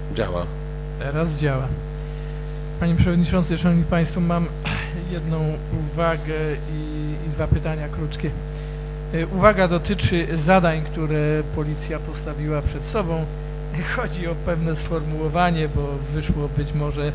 Działa. Teraz działa. Panie Przewodniczący, Szanowni Państwo, mam jedną uwagę i dwa pytania krótkie. Uwaga dotyczy zadań, które policja postawiła przed sobą. Chodzi o pewne sformułowanie, bo wyszło być może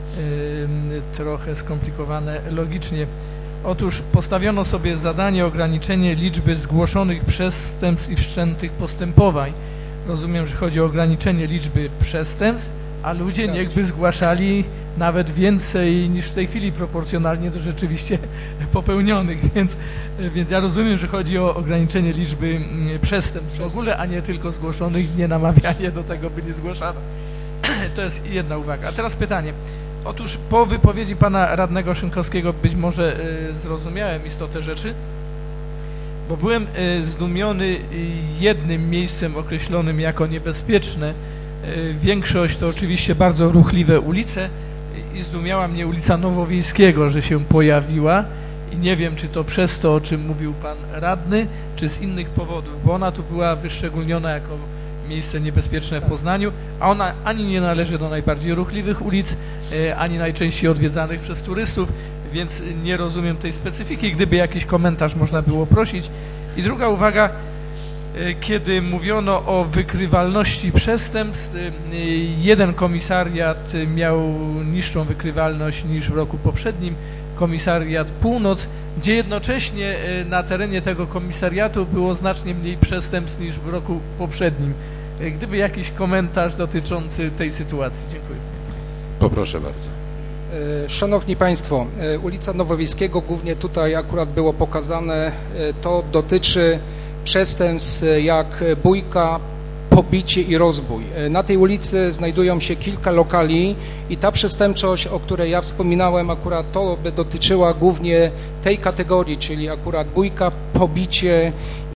trochę skomplikowane logicznie. Otóż postawiono sobie zadanie ograniczenie liczby zgłoszonych przestępstw i wszczętych postępowań. Rozumiem, że chodzi o ograniczenie liczby przestępstw, a ludzie niechby zgłaszali nawet więcej niż w tej chwili proporcjonalnie do rzeczywiście popełnionych, więc ja rozumiem, że chodzi o ograniczenie liczby przestępstw w ogóle, a nie tylko zgłoszonych, nie namawianie do tego, by nie zgłaszano. To jest jedna uwaga. A teraz pytanie. Otóż po wypowiedzi pana radnego Szynkowskiego być może zrozumiałem istotę rzeczy, bo byłem zdumiony jednym miejscem określonym jako niebezpieczne. Większość to oczywiście bardzo ruchliwe ulice i zdumiała mnie ulica Nowowiejskiego, że się pojawiła i nie wiem, czy to przez to, o czym mówił pan radny, czy z innych powodów, bo ona tu była wyszczególniona jako miejsce niebezpieczne w Poznaniu, a ona ani nie należy do najbardziej ruchliwych ulic, ani najczęściej odwiedzanych przez turystów, więc nie rozumiem tej specyfiki. Gdyby jakiś komentarz można było prosić. I druga uwaga, kiedy mówiono o wykrywalności przestępstw, jeden komisariat miał niższą wykrywalność niż w roku poprzednim, komisariat Północ, gdzie jednocześnie na terenie tego komisariatu było znacznie mniej przestępstw niż w roku poprzednim. Gdyby jakiś komentarz dotyczący tej sytuacji. Dziękuję. Poproszę bardzo. Szanowni Państwo, ulica Nowowiejskiego, głównie tutaj akurat było pokazane, to dotyczy przestępstw jak bójka, pobicie i rozbój. Na tej ulicy znajdują się kilka lokali i ta przestępczość, o której ja wspominałem, akurat to by dotyczyła głównie tej kategorii, czyli akurat bójka, pobicie